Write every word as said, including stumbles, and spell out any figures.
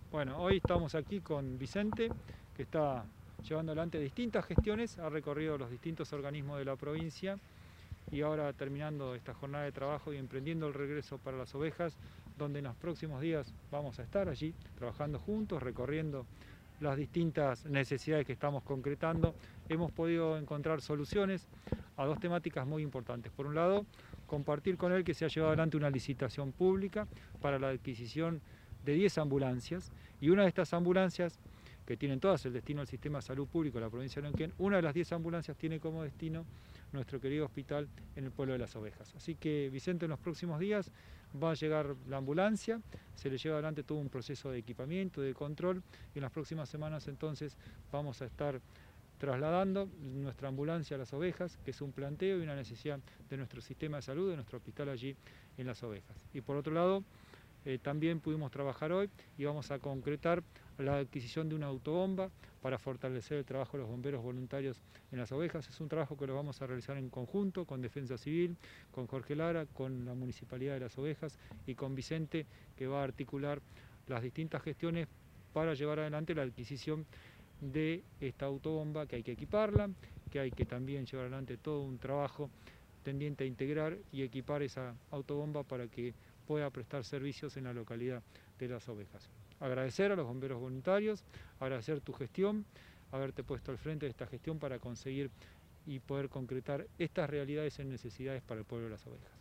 Bueno, hoy estamos aquí con Vicente, que está llevando adelante distintas gestiones, ha recorrido los distintos organismos de la provincia y ahora terminando esta jornada de trabajo y emprendiendo el regreso para las ovejas, donde en los próximos días vamos a estar allí trabajando juntos, recorriendo las distintas necesidades que estamos concretando. Hemos podido encontrar soluciones a dos temáticas muy importantes. Por un lado, compartir con él que se ha llevado adelante una licitación pública para la adquisición de diez ambulancias, y una de estas ambulancias, que tienen todas el destino del sistema de salud público de la provincia de Neuquén, una de las diez ambulancias tiene como destino nuestro querido hospital en el pueblo de Las Ovejas. Así que Vicente, en los próximos días va a llegar la ambulancia, se le lleva adelante todo un proceso de equipamiento, de control, y en las próximas semanas entonces vamos a estar trasladando nuestra ambulancia a Las Ovejas, que es un planteo y una necesidad de nuestro sistema de salud, de nuestro hospital allí en Las Ovejas. Y por otro lado, Eh, también pudimos trabajar hoy y vamos a concretar la adquisición de una autobomba para fortalecer el trabajo de los bomberos voluntarios en Las Ovejas. Es un trabajo que lo vamos a realizar en conjunto con Defensa Civil, con Jorge Lara, con la Municipalidad de Las Ovejas y con Vicente, que va a articular las distintas gestiones para llevar adelante la adquisición de esta autobomba, que hay que equiparla, que hay que también llevar adelante todo un trabajo tendiente a integrar y equipar esa autobomba para que pueda prestar servicios en la localidad de Las Ovejas. Agradecer a los bomberos voluntarios, agradecer tu gestión, haberte puesto al frente de esta gestión para conseguir y poder concretar estas realidades en necesidades para el pueblo de Las Ovejas.